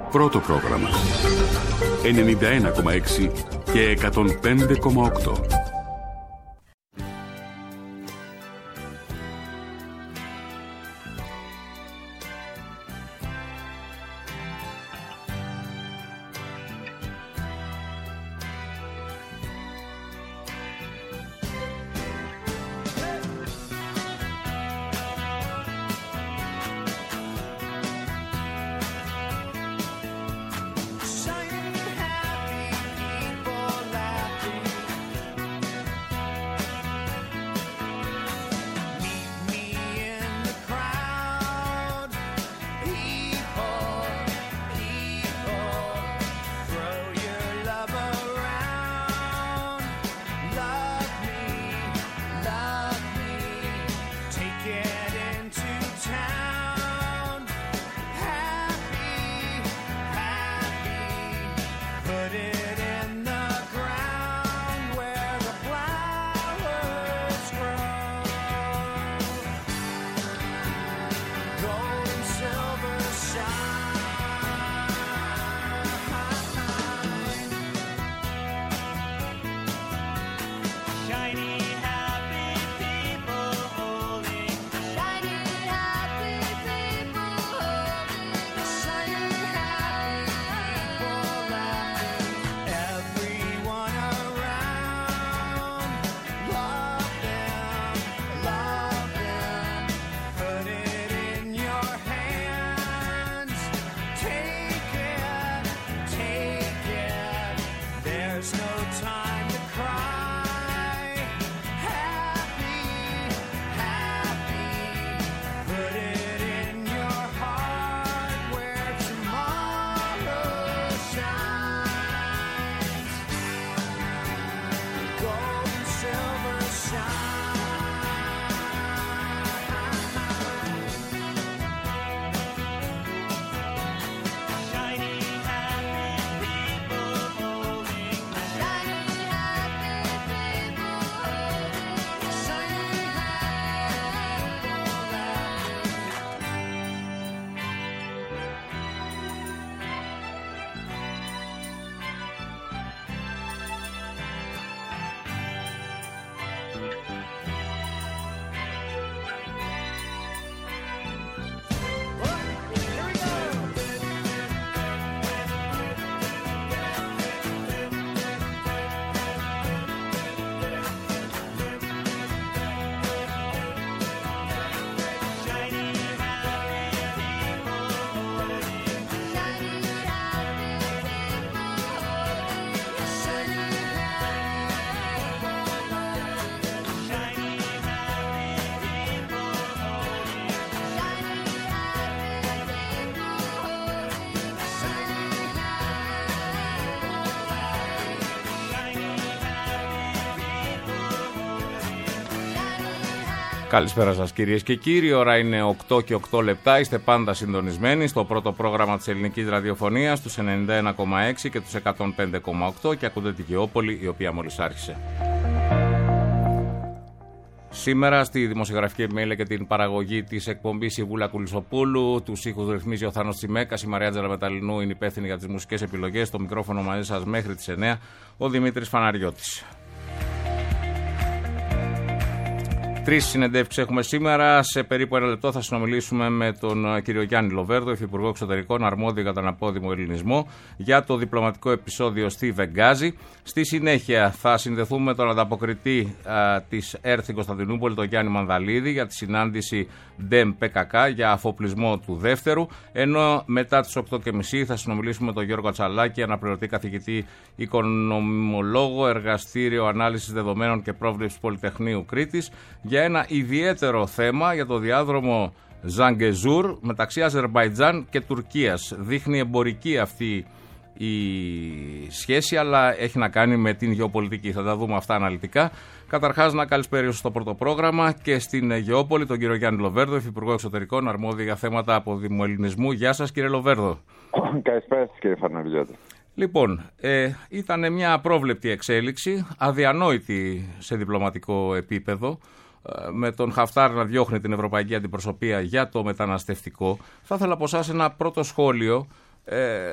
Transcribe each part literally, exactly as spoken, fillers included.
Πρώτο πρόγραμμα. ενενήντα ένα κόμμα έξι και εκατόν πέντε κόμμα οκτώ. Καλησπέρα σας κυρίες και κύριοι, ώρα είναι οκτώ και οκτώ λεπτά, είστε πάντα συντονισμένοι στο πρώτο πρόγραμμα της ελληνικής ραδιοφωνίας, τους ενενήντα ένα κόμμα έξι και τους εκατόν πέντε κόμμα οκτώ και ακούτε τη Γεώπολη, η οποία μόλις άρχισε. Σήμερα στη δημοσιογραφική επιμέλεια και την παραγωγή της εκπομπής η Βούλα Κουλισσοπούλου, τους ήχους ρυθμίζει ο Θάνος Τσιμέκας, η Μαρία Τζελαμεταλινού είναι υπεύθυνη για τις μουσικές επιλογές, το μικρόφωνο μαζί σας μέχρι τις εννιά, ο Δημήτρης Φαναριώτης. Τρεις συνεντεύξεις έχουμε σήμερα. Σε περίπου ένα λεπτό θα συνομιλήσουμε με τον κύριο Γιάννη Λοβέρδο, Υφυπουργό Εξωτερικών, αρμόδιο για τον απόδημο ελληνισμό, για το διπλωματικό επεισόδιο στη Βενγκάζη. Στη συνέχεια θα συνδεθούμε με τον ανταποκριτή α, της ΕΡΤ στην Κωνσταντινούπολη, τον Γιάννη Μανδαλίδη, για τη συνάντηση ΝΤΕΜ ΠΚΚ για αφοπλισμό του δεύτερου. Ενώ μετά τις οκτώ και μισή θα συνομιλήσουμε με τον Γιώργο Ατσαλάκη, αναπληρωτή καθηγητή οικονομολόγο, εργαστήριο ανάλυσης δεδομένων και πρόβλεψης Πολυτεχνείου Κρήτης, για ένα ιδιαίτερο θέμα για το διάδρομο Ζαγκεζούρ μεταξύ Αζερμπαϊτζάν και Τουρκίας. Δείχνει εμπορική αυτή η σχέση, αλλά έχει να κάνει με την γεωπολιτική. Θα τα δούμε αυτά αναλυτικά. Καταρχάς, να καλησπέρισω στο πρώτο πρόγραμμα και στην Γεώπολη τον κύριο Γιάννη Λοβέρδο, Υφυπουργό Εξωτερικών, αρμόδιο για θέματα αποδημού ελληνισμού. Γεια σας, κύριε Λοβέρδο. Καλησπέρα σας, κύριε Φαναριώτη. Λοιπόν, ε, ήταν μια απρόβλεπτη εξέλιξη, αδιανόητη σε διπλωματικό επίπεδο, με τον Χαφτάρ να διώχνει την ευρωπαϊκή αντιπροσωπεία για το μεταναστευτικό. Θα ήθελα από εσάς ένα πρώτο σχόλιο Ε,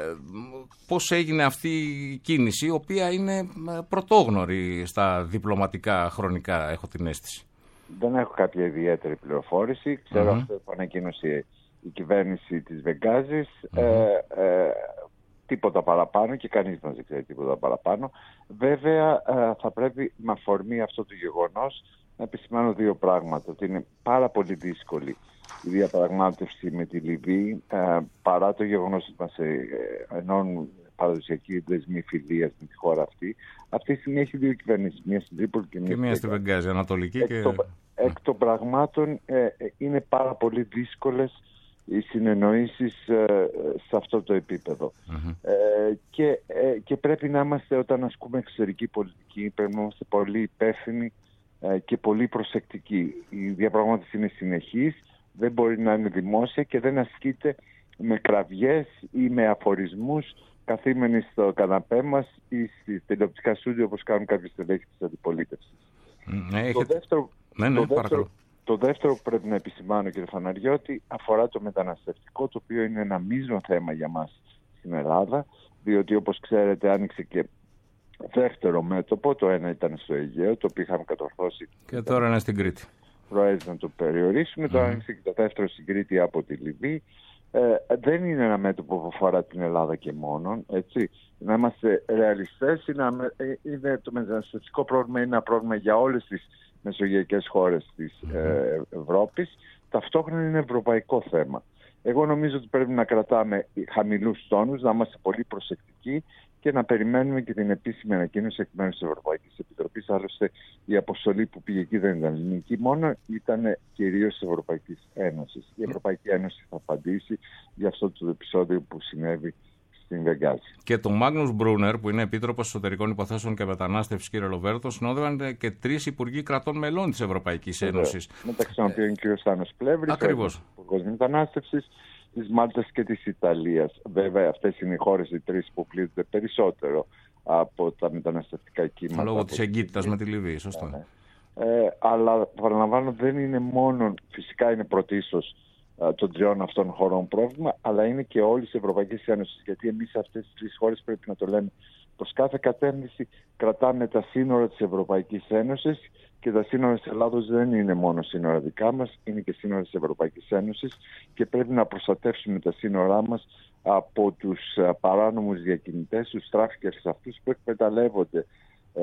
πώς έγινε αυτή η κίνηση, η οποία είναι πρωτόγνωρη στα διπλωματικά χρονικά, έχω την αίσθηση. Δεν έχω κάποια ιδιαίτερη πληροφόρηση. Ξέρω mm-hmm. αυτό που ανακοίνωσε η κυβέρνηση της Βενγκάζης. Mm-hmm. Ε, ε, τίποτα παραπάνω και κανείς δεν ξέρει τίποτα παραπάνω. Βέβαια ε, θα πρέπει με αφορμή αυτό το γεγονός να επισημάνω δύο πράγματα. Ότι είναι πάρα πολύ δύσκολη η διαπραγμάτευση με τη Λιβύη, ε, παρά το γεγονός ότι μας ε, ενώνουν παραδοσιακοί δεσμοί φιλίας με τη χώρα αυτή. Αυτή τη στιγμή έχει δύο κυβερνήσεις, μία στην Τρίπολη και μία, και μία στη Βενγκάζη, Ανατολική. Εκ, και... το, εκ των πραγμάτων ε, είναι πάρα πολύ δύσκολες οι συνεννοήσεις ε, σε αυτό το επίπεδο. Mm-hmm. Ε, και, ε, και πρέπει να είμαστε, όταν ασκούμε εξωτερική πολιτική, πρέπει να είμαστε πολύ υπεύθυνοι ε, και πολύ προσεκτικοί. Η διαπραγμάτευση είναι συνεχής, δεν μπορεί να είναι δημόσια και δεν ασκείται με κραυγές ή με αφορισμούς καθήμενοι στο καναπέ μας ή στις τηλεοπτικά στούντιο όπως κάνουν κάποιες στελέχοι της αντιπολίτευσης. Ναι, έχετε... το, δεύτερο, ναι, ναι, το, δεύτερο, το δεύτερο που πρέπει να επισημάνω, κύριε Φαναριώτη, αφορά το μεταναστευτικό, το οποίο είναι ένα μείζον θέμα για μας στην Ελλάδα, διότι όπως ξέρετε άνοιξε και δεύτερο μέτωπο, το ένα ήταν στο Αιγαίο, το οποίο είχαμε κατορθώσει και τώρα είναι στην Κρήτη. Προέζη να το περιορίσουμε, mm. τώρα άνοιξε και το δεύτερο στην Κρήτη από τη Λιβύη. Ε, δεν είναι ένα μέτωπο που αφορά την Ελλάδα και μόνον, έτσι. Να είμαστε ρεαλιστές, είναι, είναι, το μεταναστευτικό πρόβλημα είναι ένα πρόβλημα για όλες τις μεσογειακές χώρες της ε, Ευρώπης. Ταυτόχρονα είναι ευρωπαϊκό θέμα. Εγώ νομίζω ότι πρέπει να κρατάμε χαμηλούς τόνους, να είμαστε πολύ προσεκτικοί και να περιμένουμε και την επίσημη ανακοίνωση εκ μέρους της Ευρωπαϊκής Επιτροπής. Άλλωστε η αποστολή που πήγε εκεί δεν ήταν ελληνική μόνο, ήταν κυρίως της Ευρωπαϊκής Ένωσης. Η Ευρωπαϊκή Ένωση θα απαντήσει για αυτό το επεισόδιο που συνέβη στην Βενγκάζη. Και τον Μάγνους Μπρούνερ, που είναι Επίτροπος Εσωτερικών Υποθέσεων και Μετανάστευσης, κύριε Λοβέρδο, συνόδευαν και τρεις υπουργοί κρατών μελών της Ευρωπαϊκής Ένωσης. Μεταξύ των οποίων είναι ο κ. Στάνος Πλεύρης, Ακριβώς. Υπουργός Μετανάστευσης, της Μάλτας και της Ιταλίας. Βέβαια αυτές είναι οι χώρες οι τρεις που πλήττονται περισσότερο από τα μεταναστευτικά κύματα. Λόγω της εγκύτητας με τη Λιβύη, σωστό. Ναι. Ε, αλλά παραλαμβάνω δεν είναι μόνο, φυσικά είναι πρωτίστως των τριών αυτών χωρών πρόβλημα, αλλά είναι και όλης της Ευρωπαϊκής Ένωσης. Γιατί εμείς αυτές τις τρεις χώρες πρέπει να το λέμε προς κάθε κατεύθυνση, κρατάμε τα σύνορα της Ευρωπαϊκής Ένωσης και τα σύνορα της Ελλάδος δεν είναι μόνο σύνορα δικά μας, είναι και σύνορα της Ευρωπαϊκής Ένωσης και πρέπει να προστατεύσουμε τα σύνορά μας από τους παράνομους διακινητές, τους τράφικερς αυτούς που εκμεταλλεύονται ε,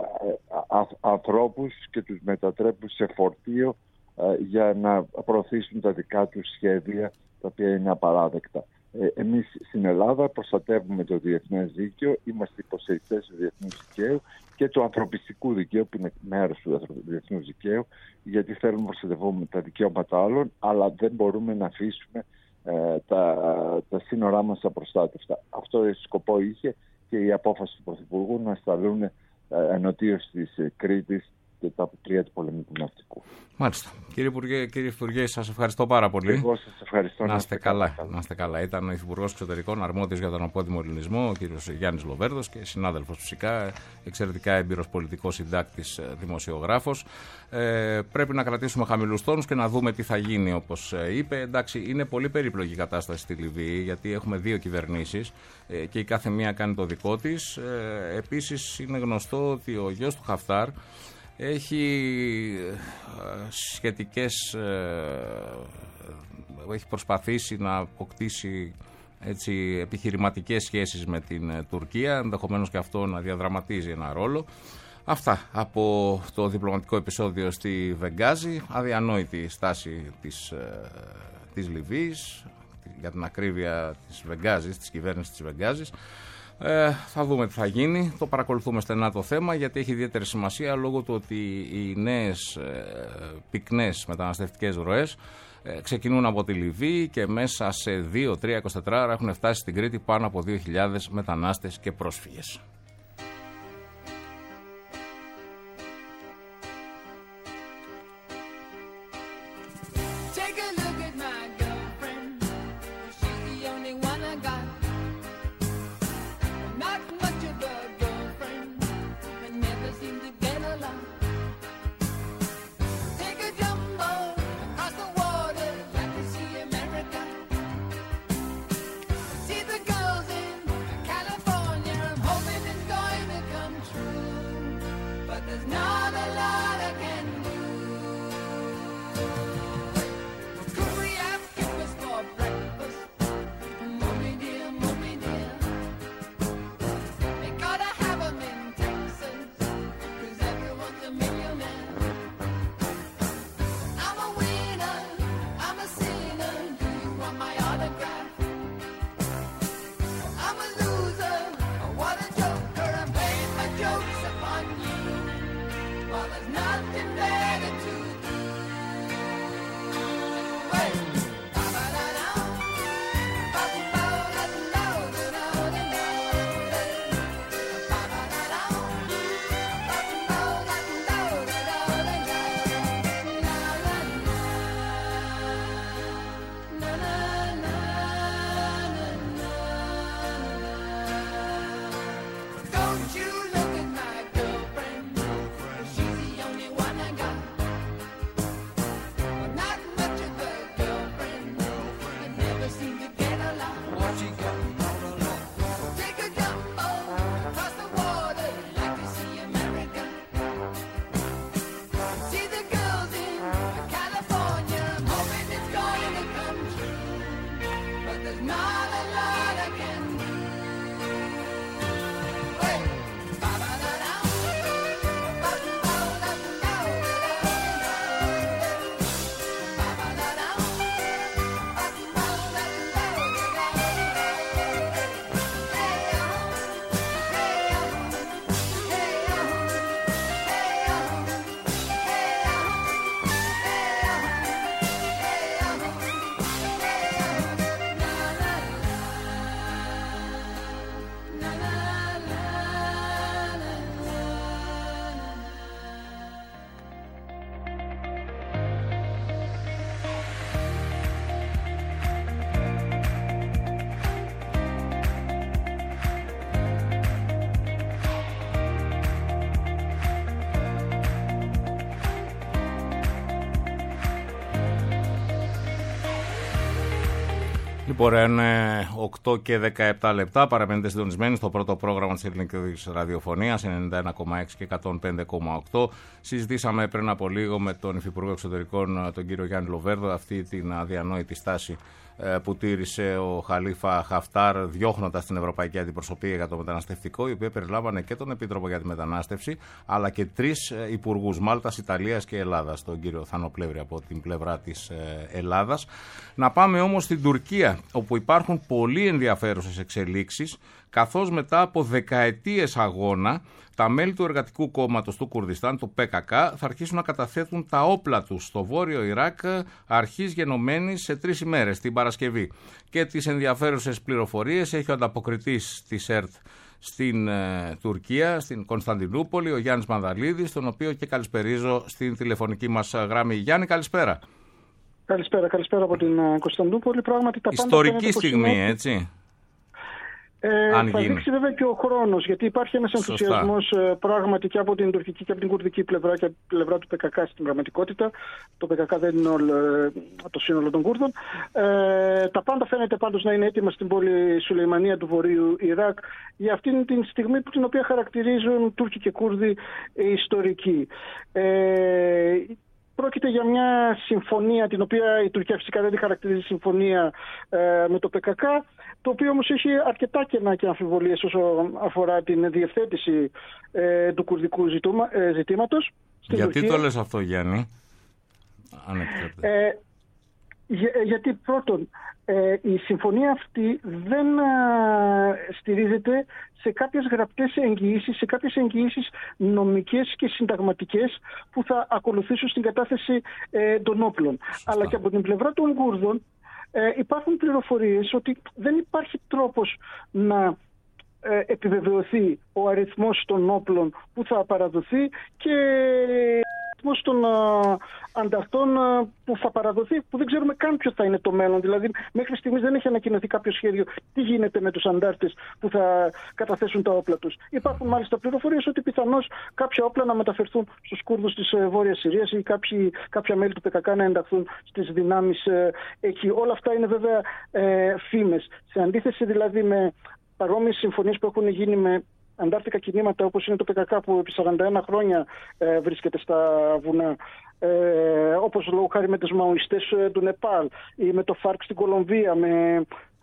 α, ανθρώπους και τους μετατρέπουν σε φορτίο ε, για να προωθήσουν τα δικά τους σχέδια, τα οποία είναι απαράδεκτα. Ε, εμείς στην Ελλάδα προστατεύουμε το διεθνές δίκαιο, είμαστε υποστηρικτές του διεθνούς δικαίου και του ανθρωπιστικού δικαίου, που είναι μέρος του διεθνούς δικαίου, γιατί θέλουμε να προστατεύουμε τα δικαιώματα άλλων, αλλά δεν μπορούμε να αφήσουμε ε, τα, τα σύνορά μας απροστάτευτα. Αυτό σκοπό είχε και η απόφαση του Πρωθυπουργού να σταλούν ε, ενωτίως της Κρήτης και τα πλοία του πολεμικού ναυτικού. Μάλιστα. Κύριε Υπουργέ, κύριε Υπουργέ, σας ευχαριστώ πάρα πολύ. Εγώ σας ευχαριστώ. Να είστε καλά. καλά. Να είστε καλά. Ήταν ο Υφυπουργός Εξωτερικών, αρμόδιος για τον απόδημο ελληνισμό, ο κύριος Γιάννης Λοβέρδος, και συνάδελφος φυσικά, εξαιρετικά έμπειρος πολιτικός συντάκτης, δημοσιογράφος. Ε, πρέπει να κρατήσουμε χαμηλούς τόνους και να δούμε τι θα γίνει, όπως είπε. Εντάξει, είναι πολύ περίπλοκη η κατάσταση στη Λιβύη, γιατί έχουμε δύο κυβερνήσεις ε, και η κάθε μία κάνει το δικό της. Ε, επίσης, είναι γνωστό ότι ο γιος του Χαφτάρ έχει σχετικές, έχει προσπαθήσει να αποκτήσει έτσι επιχειρηματικές σχέσεις με την Τουρκία, ενδεχομένως και αυτό να διαδραματίζει ένα ρόλο. Αυτά από το διπλωματικό επεισόδιο στη Βενγκάζη, αδιανόητη στάση της, της Λιβύης, για την ακρίβεια της Βενγκάζης, της κυβέρνησης της Βενγκάζης. Ε, θα δούμε τι θα γίνει. Το παρακολουθούμε στενά το θέμα, γιατί έχει ιδιαίτερη σημασία λόγω του ότι οι νέες ε, πυκνές μεταναστευτικές ροές ε, ξεκινούν από τη Λιβύη και μέσα σε δύο τρία είκοσι τέσσερις ώρα έχουν φτάσει στην Κρήτη πάνω από δύο χιλιάδες μετανάστες και πρόσφυγες. See the girl Λοιπόν, είναι οκτώ και δεκαεπτά λεπτά. Παραμένετε συντονισμένοι στο πρώτο πρόγραμμα της Ελληνικής Ραδιοφωνίας, ενενήντα ένα κόμμα έξι και εκατόν πέντε κόμμα οκτώ. Συζητήσαμε πριν από λίγο με τον Υφυπουργό Εξωτερικών, τον κύριο Γιάννη Λοβέρδο, αυτή την αδιανόητη στάση που τήρησε ο Χαλίφα Χαφτάρ, διώχνοντας την Ευρωπαϊκή Αντιπροσωπεία για το μεταναστευτικό, η οποία περιλάμβανε και τον Επίτροπο για τη Μετανάστευση, αλλά και τρεις υπουργούς, Μάλτας, Ιταλίας και Ελλάδας, τον κύριο Θανοπλεύρη από την πλευρά της Ελλάδας. Να πάμε όμως στην Τουρκία, όπου υπάρχουν πολύ ενδιαφέρουσες εξελίξεις, καθώς μετά από δεκαετίες αγώνα, τα μέλη του Εργατικού Κόμματος του Κουρδιστάν, του πι κέι κέι, θα αρχίσουν να καταθέτουν τα όπλα τους στο βόρειο Ιράκ αρχής γενομένης σε τρεις ημέρες, την Παρασκευή. Και τις ενδιαφέρουσες πληροφορίες έχει ο ανταποκριτής της ΕΡΤ στην ε, Τουρκία, στην Κωνσταντινούπολη, ο Γιάννης Μανδαλίδης, τον οποίο και καλησπερίζω στην τηλεφωνική μας γραμμή. Γιάννη, καλησπέρα. Καλησπέρα, καλησπέρα από την Κωνσταντινούπολη. Πράγματι, τα ιστορική στιγμή, είναι... έτσι. Ε, θα γίνει. Δείξει βέβαια και ο χρόνος, γιατί υπάρχει ένας ενθουσιασμός ε, πράγματι και από την τουρκική και από την κουρδική πλευρά και από την πλευρά του πι κέι κέι στην πραγματικότητα. Το πι κέι κέι δεν είναι όλο, ε, το σύνολο των Κούρδων. Ε, τα πάντα φαίνεται πάντως να είναι έτοιμα στην πόλη Σουλεϊμανία του Βορείου Ιράκ για αυτήν την στιγμή που την οποία χαρακτηρίζουν Τούρκοι και Κούρδοι ιστορικοί. Ε, Πρόκειται για μια συμφωνία, την οποία η Τουρκία φυσικά δεν τη χαρακτηρίζει συμφωνία ε, με το πι κέι κέι, το οποίο όμως έχει αρκετά κενά και αμφιβολίες όσο αφορά την διευθέτηση ε, του κουρδικού ζητούμα, ε, ζητήματος. Γιατί Τουρκία. Το λες αυτό, Γιάννη? Αν ε, για, γιατί πρώτον, ε, η συμφωνία αυτή δεν ε, στηρίζεται σε κάποιες γραπτές εγγυήσεις, σε κάποιες εγγυήσεις νομικές και συνταγματικές που θα ακολουθήσουν στην κατάθεση ε, των όπλων. Σωστά. Αλλά και από την πλευρά των Κούρδων ε, υπάρχουν πληροφορίες ότι δεν υπάρχει τρόπος να ε, επιβεβαιωθεί ο αριθμός των όπλων που θα παραδοθεί και αριθμός των uh, ανταρτών uh, που θα παραδοθεί, που δεν ξέρουμε καν ποιο θα είναι το μέλλον. Δηλαδή, μέχρι στιγμής δεν έχει ανακοινωθεί κάποιο σχέδιο τι γίνεται με τους αντάρτες που θα καταθέσουν τα όπλα τους. Υπάρχουν μάλιστα πληροφορίες ότι πιθανώς κάποια όπλα να μεταφερθούν στους Κούρδους της uh, Βόρειας Συρίας ή κάποιοι, κάποια μέλη του πι κέι κέι να ενταχθούν στις δυνάμεις uh, εκεί. Όλα αυτά είναι βέβαια uh, φήμες. Σε αντίθεση δηλαδή με παρόμοιες συμφωνίες που έχουν γίνει με αντάρτικα κινήματα όπως είναι το πι κέι κέι που επί σαράντα ένα χρόνια ε, βρίσκεται στα βουνά, ε, όπως λόγω χάρη με τους Μαουιστές ε, του Νεπάλ ή με το ΦΑΡΚ στην Κολομβία, με,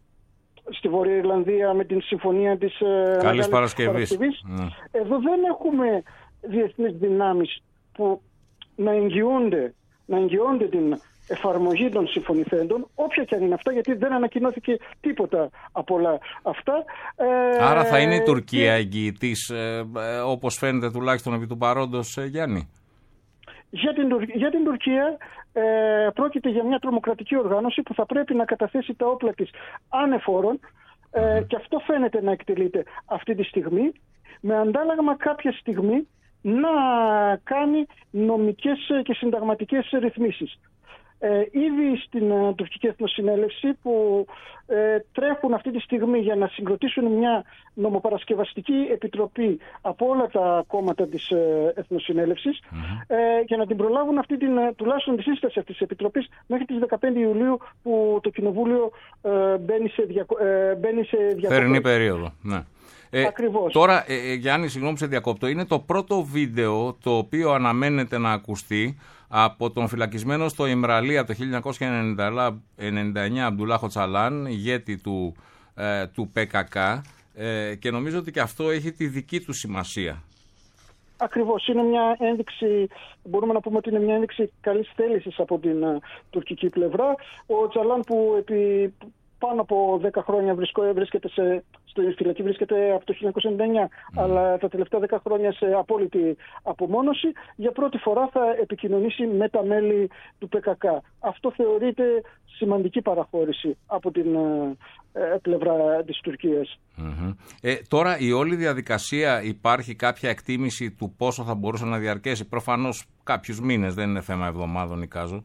στη Βόρεια Ιρλανδία με την συμφωνία της ε, Καλής Παρασκευής. Παρασκευής. Mm. Εδώ δεν έχουμε διεθνείς δυνάμεις που να εγγυούνται, να εγγυούνται την εφαρμογή των συμφωνηθέντων, όποια και αν είναι αυτά, γιατί δεν ανακοινώθηκε τίποτα από όλα αυτά. Άρα θα είναι η Τουρκία και... εγγυητής, ε, ε, όπως φαίνεται τουλάχιστον επί του παρόντος, ε, Γιάννη? Για την, για την Τουρκία ε, πρόκειται για μια τρομοκρατική οργάνωση που θα πρέπει να καταθέσει τα όπλα της ανεφόρων ε, και αυτό φαίνεται να εκτελείται αυτή τη στιγμή, με αντάλλαγμα κάποια στιγμή να κάνει νομικές και συνταγματικές ρυθμίσεις. Ε, ήδη στην ε, τουρκική εθνοσυνέλευση που ε, τρέχουν αυτή τη στιγμή για να συγκροτήσουν μια νομοπαρασκευαστική επιτροπή από όλα τα κόμματα της ε, εθνοσυνέλευσης mm-hmm. ε, για να την προλάβουν αυτή την, τουλάχιστον τη σύσταση αυτής της επιτροπής μέχρι τις δεκαπέντε Ιουλίου που το Κοινοβούλιο ε, μπαίνει σε, διακο, ε, μπαίνει σε διακοπή. Φερινή περίοδο, ναι. Ε, Ακριβώς. Τώρα, ε, Γιάννη, συγγνώμη σε διακόπτω, είναι το πρώτο βίντεο το οποίο αναμένεται να ακουστεί από τον φυλακισμένο στο Ιμραλί από το χίλια εννιακόσια ενενήντα εννιά Αμπτουλάχ Οτσαλάν, ηγέτη του, ε, του πι κέι κέι, ε, και νομίζω ότι και αυτό έχει τη δική του σημασία. Ακριβώς, είναι μια ένδειξη, μπορούμε να πούμε ότι είναι μια ένδειξη καλής θέλησης από την uh, τουρκική πλευρά. Ο Οτσαλάν που επί πάνω από δέκα χρόνια βρισκό, βρίσκεται σε, στο φυλακή, βρίσκεται από το χίλια εννιακόσια ενενήντα εννιά, mm. αλλά τα τελευταία δέκα χρόνια σε απόλυτη απομόνωση, για πρώτη φορά θα επικοινωνήσει με τα μέλη του πι κέι κέι. Αυτό θεωρείται σημαντική παραχώρηση από την ε, πλευρά της Τουρκίας. Mm-hmm. Ε, τώρα η όλη διαδικασία, υπάρχει κάποια εκτίμηση του πόσο θα μπορούσε να διαρκέσει? Προφανώς κάποιους μήνες, δεν είναι θέμα εβδομάδων εικάζω.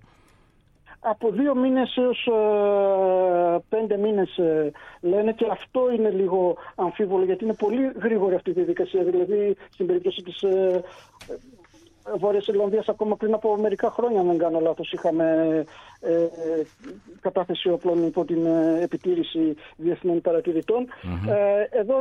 Από δύο μήνες έως ε, πέντε μήνες ε, λένε, και αυτό είναι λίγο αμφίβολο γιατί είναι πολύ γρήγορη αυτή η διαδικασία. Δηλαδή στην περίπτωση της ε, Βόρειας Ιρλανδίας ακόμα πριν από μερικά χρόνια, αν δεν κάνω λάθος, είχαμε ε, ε, κατάθεση όπλων υπό την ε, επιτήρηση διεθνών παρατηρητών. Mm-hmm. Ε, εδώ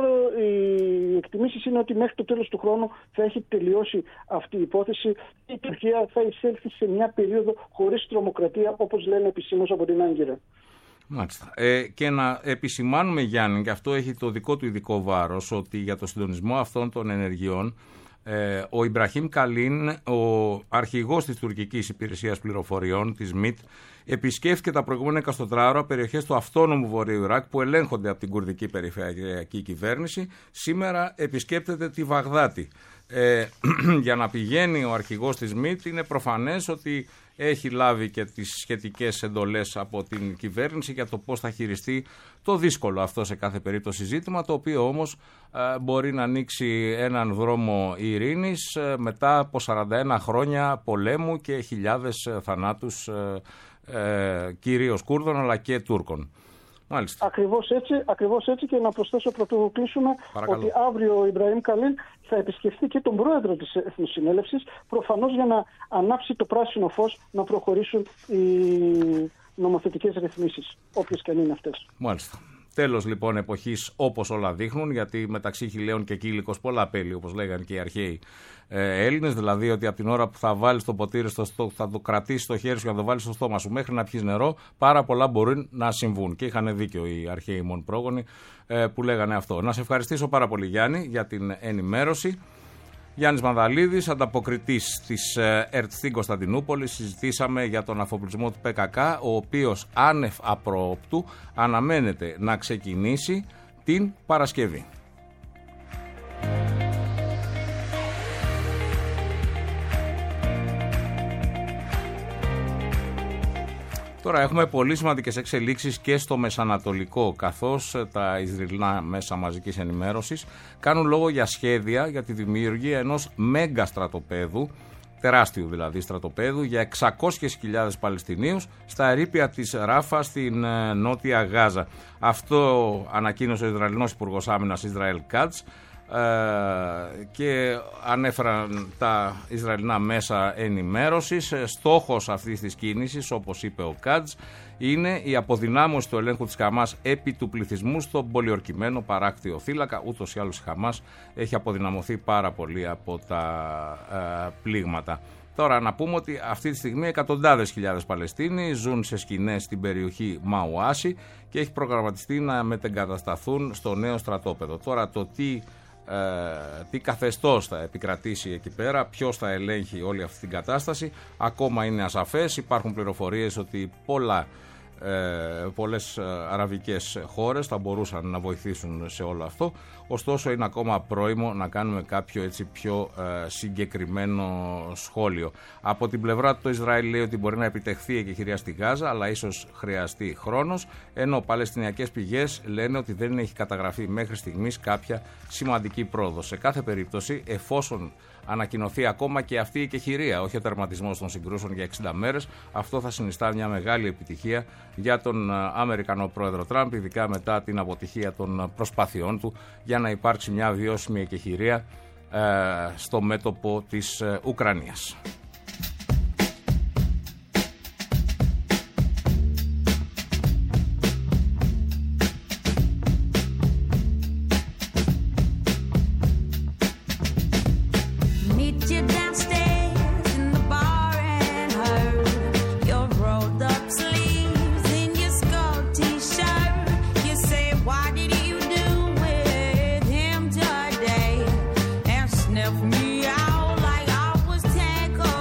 οι εκτιμήσεις είναι ότι μέχρι το τέλος του χρόνου θα έχει τελειώσει αυτή η υπόθεση. Η Τουρκία θα εισέλθει σε μια περίοδο χωρίς τρομοκρατία, όπως λένε επισήμως από την Άγκυρα. Μάλιστα. Ε, και να επισημάνουμε, Γιάννη, και αυτό έχει το δικό του ειδικό βάρος, ότι για το συντονισμό αυτών των ενεργειών Ε, ο Ιμπραχήμ Καλίν, ο αρχηγός της τουρκικής υπηρεσίας πληροφοριών, της ΜΙΤ, επισκέφθηκε τα προηγούμενα εικοσιτέσσερις ώρα περιοχές του αυτόνομου Βορείου Ιράκ που ελέγχονται από την κουρδική περιφερειακή κυβέρνηση. Σήμερα επισκέπτεται τη Βαγδάτη. Ε, για να πηγαίνει ο αρχηγός της ΜΙΤ είναι προφανές ότι έχει λάβει και τις σχετικές εντολές από την κυβέρνηση για το πώς θα χειριστεί το δύσκολο αυτό σε κάθε περίπτωση ζήτημα, το οποίο όμως ε, μπορεί να ανοίξει έναν δρόμο ειρήνης ε, μετά από σαράντα ένα χρόνια πολέμου και χιλιάδες ε, θανάτους ε, ε, κυρίως Κούρδων αλλά και Τούρκων. Μάλιστα. Ακριβώς έτσι, ακριβώς έτσι, και να προσθέσω πρωτού κλείσουμε ότι αύριο ο Ιμπραήμ Καλίν θα επισκεφθεί και τον πρόεδρο της Εθνοσυνέλευσης, προφανώς για να ανάψει το πράσινο φως να προχωρήσουν οι νομοθετικές ρυθμίσεις, όποιες και αν είναι αυτές. Μάλιστα. Τέλος λοιπόν εποχής όπως όλα δείχνουν, γιατί μεταξύ χιλέων και κύλικος πολλά πέλη, όπως λέγανε και οι αρχαίοι ε, Έλληνες, δηλαδή ότι από την ώρα που θα βάλεις το ποτήρι στο στόμα, θα το κρατήσεις στο χέρι σου και να το βάλεις στο στόμα σου μέχρι να πιεις νερό, πάρα πολλά μπορεί να συμβούν. Και είχαν δίκιο οι αρχαίοι μον πρόγονοι ε, που λέγανε αυτό. Να σε ευχαριστήσω πάρα πολύ, Γιάννη, για την ενημέρωση. Γιάννης Μανδαλίδης, ανταποκριτής της ΕΡΤ στην Κωνσταντινούπολη. Συζητήσαμε για τον αφοπλισμό του πι κέι κέι, ο οποίος άνευ απρόοπτου αναμένεται να ξεκινήσει την Παρασκευή. Τώρα έχουμε πολύ σημαντικές εξελίξεις και στο Μεσανατολικό, καθώς τα Ισραηλινά μέσα μαζικής ενημέρωσης κάνουν λόγο για σχέδια για τη δημιουργία ενός μέγα στρατοπέδου, τεράστιου δηλαδή στρατοπέδου, για εξακόσιες χιλιάδες Παλαιστινίους στα ερείπια της Ράφα στην Νότια Γάζα. Αυτό ανακοίνωσε ο Ισραηλινός Υπουργός Άμυνας Ισραήλ Κάτς, και ανέφεραν τα Ισραηλινά μέσα ενημέρωσης. Στόχος αυτής της κίνησης, όπως είπε ο Κάτζ, είναι η αποδυνάμωση του ελέγχου της Χαμάς επί του πληθυσμού στον πολιορκημένο παράκτιο θύλακα. Ούτως ή άλλως η Χαμάς έχει αποδυναμωθεί πάρα πολύ από τα ε, πλήγματα. Τώρα να πούμε ότι αυτή τη στιγμή εκατοντάδες χιλιάδες Παλαιστίνοι ζουν σε σκηνές στην περιοχή Μαουάση και έχει προγραμματιστεί να μετεγκατασταθούν στο νέο στρατόπεδο. Τώρα το τι Ε, τι καθεστώς θα επικρατήσει εκεί πέρα, ποιος θα ελέγχει όλη αυτή την κατάσταση, ακόμα είναι ασαφές. Υπάρχουν πληροφορίες ότι πολλά ε, πολλές αραβικές χώρες θα μπορούσαν να βοηθήσουν σε όλο αυτό. Ωστόσο είναι ακόμα πρόημο να κάνουμε κάποιο έτσι πιο ε, συγκεκριμένο σχόλιο. Από την πλευρά του το Ισραήλ λέει ότι μπορεί να επιτευχθεί η εκεχηρία στη Γάζα, αλλά ίσως χρειαστεί χρόνος, ενώ παλαιστινιακές πηγές λένε ότι δεν έχει καταγραφεί μέχρι στιγμής κάποια σημαντική πρόοδος. Σε κάθε περίπτωση, εφόσον ανακοινωθεί ακόμα και αυτή η εκεχηρία, όχι ο τερματισμός των συγκρούσεων για εξήντα μέρες, αυτό θα συνιστά μια μεγάλη επιτυχία για τον Αμερικανό πρόεδρο Τραμπ, ειδικά μετά την αποτυχία των προσπαθειών του για να υπάρξει μια βιώσιμη εκεχηρία ε, στο μέτωπο της ε, Ουκρανίας. Me out like I was tangled.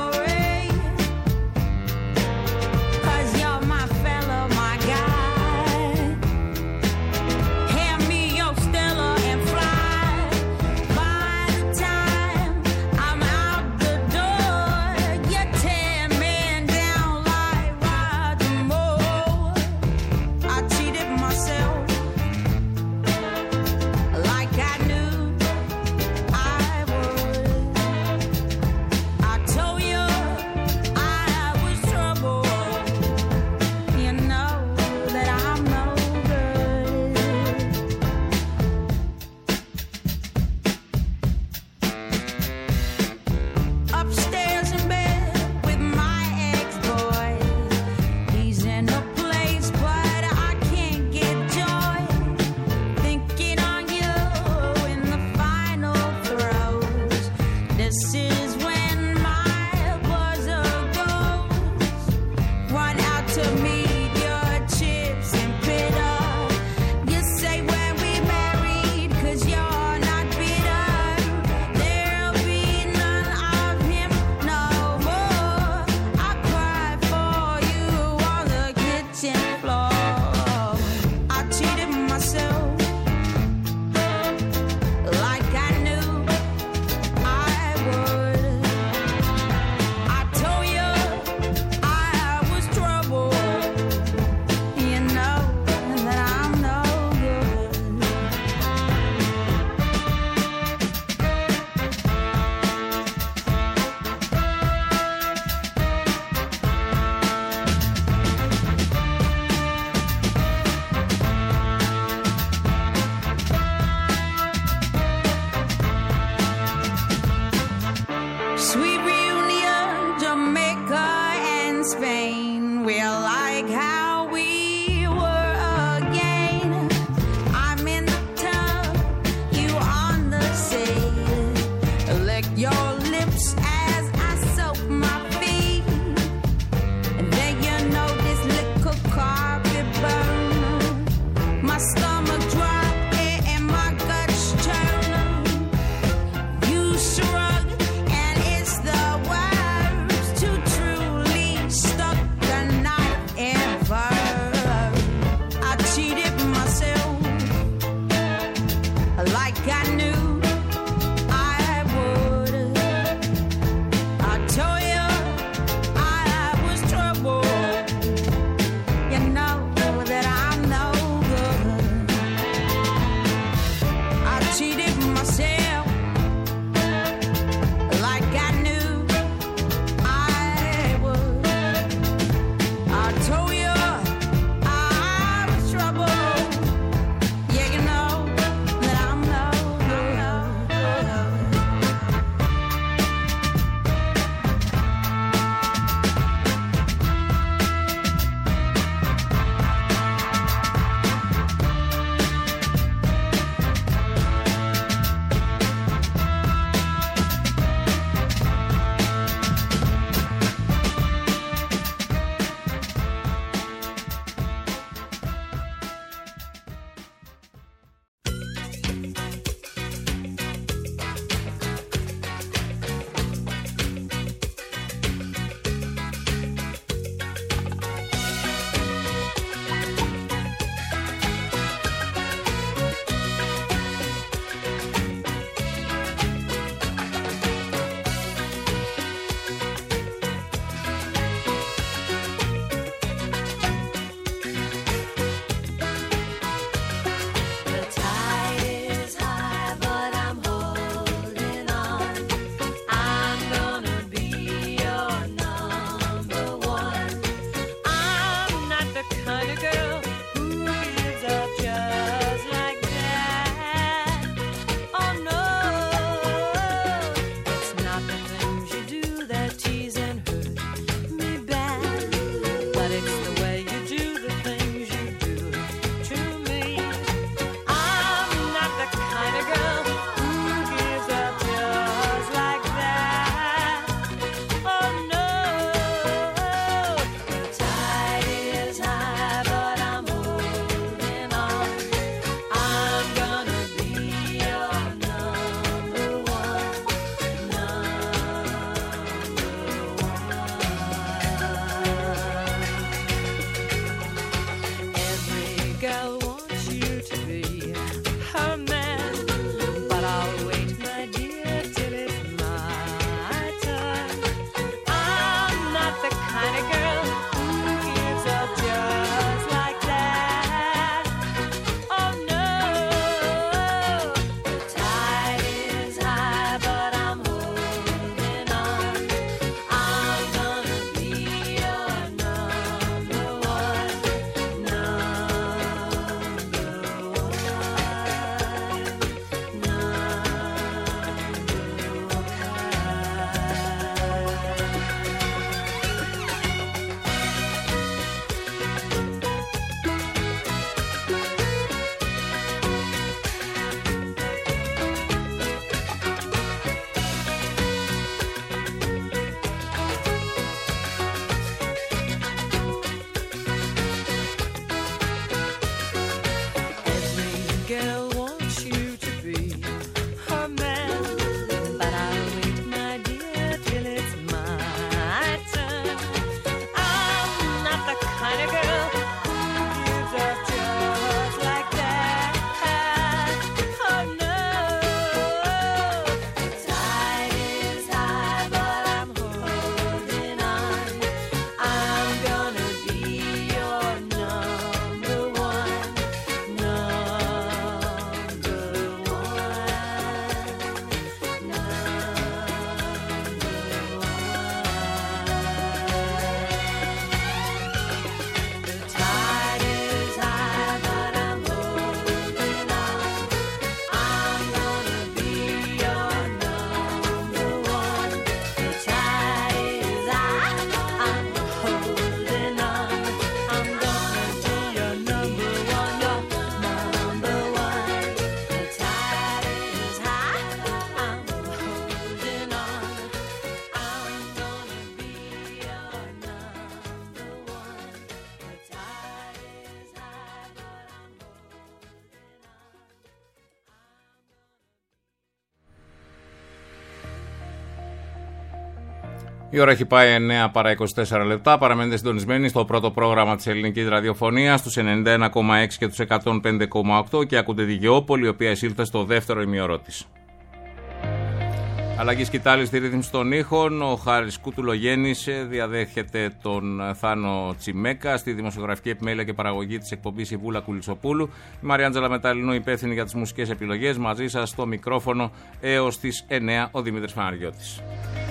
Η ώρα έχει πάει εννέα παρά είκοσι τέσσερα λεπτά. Παραμένετε συντονισμένοι στο πρώτο πρόγραμμα της ελληνικής ραδιοφωνίας, στους ενενήντα ένα κόμμα έξι και τους εκατόν πέντε κόμμα οκτώ, και ακούτε τη Γεώπολη, η οποία εισήλθε στο δεύτερο ημιωρό της. Αλλαγή σκητάλη στη ρύθμιση των ήχων. Ο Χάρης Κουτουλογέννης διαδέχεται τον Θάνο Τσιμέκα. Στη δημοσιογραφική επιμέλεια και παραγωγή της εκπομπής η Βούλα Κουλισοπούλου. Η Μαριάντζελα Μεταλλινού, υπεύθυνη για τις μουσικές επιλογές. Μαζί σας στο μικρόφωνο έως τις εννέα ο Δημήτρης Παναγιώτης.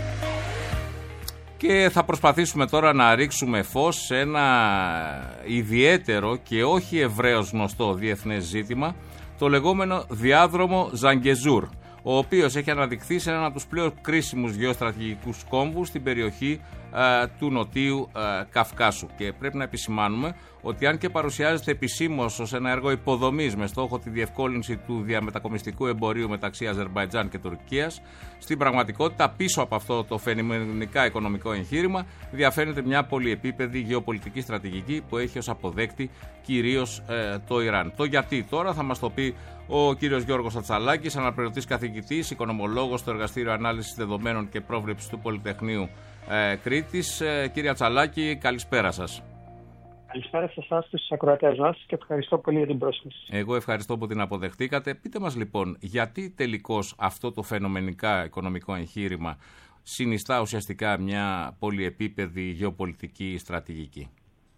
Και θα προσπαθήσουμε τώρα να ρίξουμε φως σε ένα ιδιαίτερο και όχι ευρέως γνωστό διεθνές ζήτημα, το λεγόμενο διάδρομο Ζαγκεζούρ, ο οποίος έχει αναδειχθεί σε έναν από τους πλέον κρίσιμους γεωστρατηγικούς κόμβους στην περιοχή ε, του Νοτίου ε, Καυκάσου. Και πρέπει να επισημάνουμε ότι αν και παρουσιάζεται επισήμως ως ένα έργο υποδομής με στόχο τη διευκόλυνση του διαμετακομιστικού εμπορίου μεταξύ Αζερμπαϊτζάν και Τουρκίας, στην πραγματικότητα πίσω από αυτό το φαινομενικά οικονομικό εγχείρημα διαφαίνεται μια πολυεπίπεδη γεωπολιτική στρατηγική που έχει ως αποδέκτη κυρίως ε, το Ιράν. Το γιατί τώρα θα μας το πει ο κύριος Γιώργος Ατσαλάκης, αναπληρωτής καθηγητής, οικονομολόγος στο Εργαστήριο Ανάλυσης Δεδομένων και Πρόβλεψης του Πολυτεχνείου ε, Κρήτης. Ε, κύριε Ατσαλάκη, καλησπέρα σας. Καλησπέρα σε εσάς και στους ακροατές μας και ευχαριστώ πολύ για την πρόσκληση. Εγώ ευχαριστώ που την αποδεχτήκατε. Πείτε μας λοιπόν, γιατί τελικώς αυτό το φαινομενικά οικονομικό εγχείρημα συνιστά ουσιαστικά μια πολυεπίπεδη γεωπολιτική στρατηγική?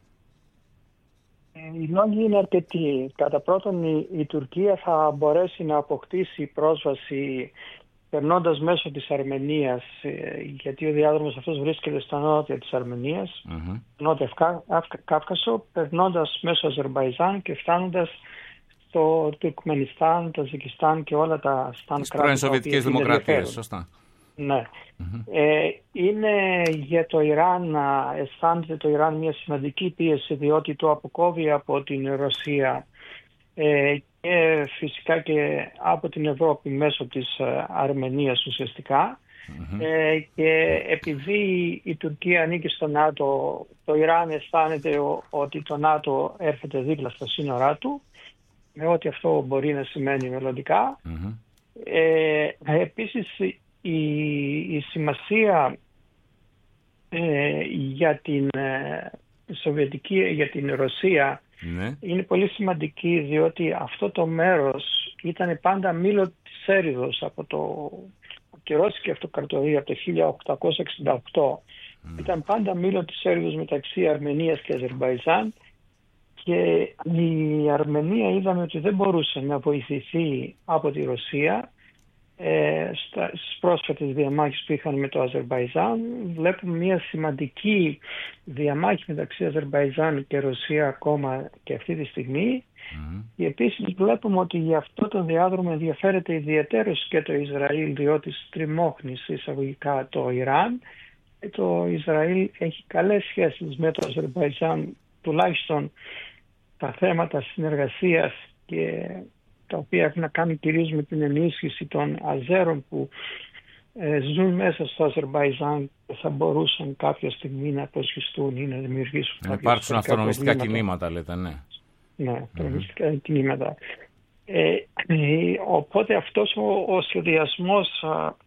Οι λόγοι είναι αρκετοί. Κατά πρώτον, η, η Τουρκία θα μπορέσει να αποκτήσει πρόσβαση περνώντας μέσω της Αρμενίας, γιατί ο διάδρομος αυτός βρίσκεται στα νότια της Αρμενίας, mm-hmm. νότια Κάυκασο, περνώντας μέσω Αζερμπαϊτζάν και φτάνοντας στο Τουρκμενιστάν, το Ταζικιστάν και όλα τα σταν κράτη. Τις πρώην Σοβιετικές Δημοκρατίες, σωστά. Ναι. Mm-hmm. Ε, είναι για το Ιράν να αισθάνεται το Ιράν μια σημαντική πίεση, διότι το αποκόβει από την Ρωσία ε, και φυσικά και από την Ευρώπη μέσω της Αρμενίας ουσιαστικά. Mm-hmm. Ε, και επειδή η Τουρκία ανήκει στο ΝΑΤΟ, το Ιράν αισθάνεται ο, ότι το ΝΑΤΟ έρχεται δίπλα στα σύνορά του, με ό,τι αυτό μπορεί να σημαίνει μελλοντικά. Mm-hmm. Ε, επίσης η, η σημασία ε, για την ε, Σοβιετική, για την Ρωσία ναι. είναι πολύ σημαντική, διότι αυτό το μέρος ήταν πάντα μήλο της έρηδος από το τη Ρώσικη Αυτοκρατορία από το χίλια οκτακόσια εξήντα οκτώ. Mm. Ήταν πάντα μήλο της έρηδος μεταξύ Αρμενίας και Αζερμπαϊτζάν, και η Αρμενία είδαμε ότι δεν μπορούσε να βοηθηθεί από τη Ρωσία ε, στα, στις πρόσφατες διαμάχες που είχαν με το Αζερμπαϊτζάν. Βλέπουμε μια σημαντική διαμάχη μεταξύ Αζερμπαϊτζάν και Ρωσία ακόμα και αυτή τη στιγμή. Mm-hmm. Και επίσης βλέπουμε ότι για αυτό το διάδρομο ενδιαφέρεται ιδιαίτερως και το Ισραήλ, διότι στριμώχνει εισαγωγικά το Ιράν, και το Ισραήλ έχει καλές σχέσεις με το Αζερμπαϊτζάν, τουλάχιστον τα θέματα συνεργασίας και τα οποία έχουν να κάνουν κυρίως με την ενίσχυση των Αζέρων που ε, ζουν μέσα στο Αζερμπαϊτζάν και θα μπορούσαν κάποια στιγμή να προσχιστούν ή να δημιουργήσουν να υπάρξουν αυτονομιστικά κινήματα, λέτε, ναι. Ναι, αυτονομιστικά mm-hmm. κινήματα. Ε, ε, οπότε αυτός ο, ο σχεδιασμός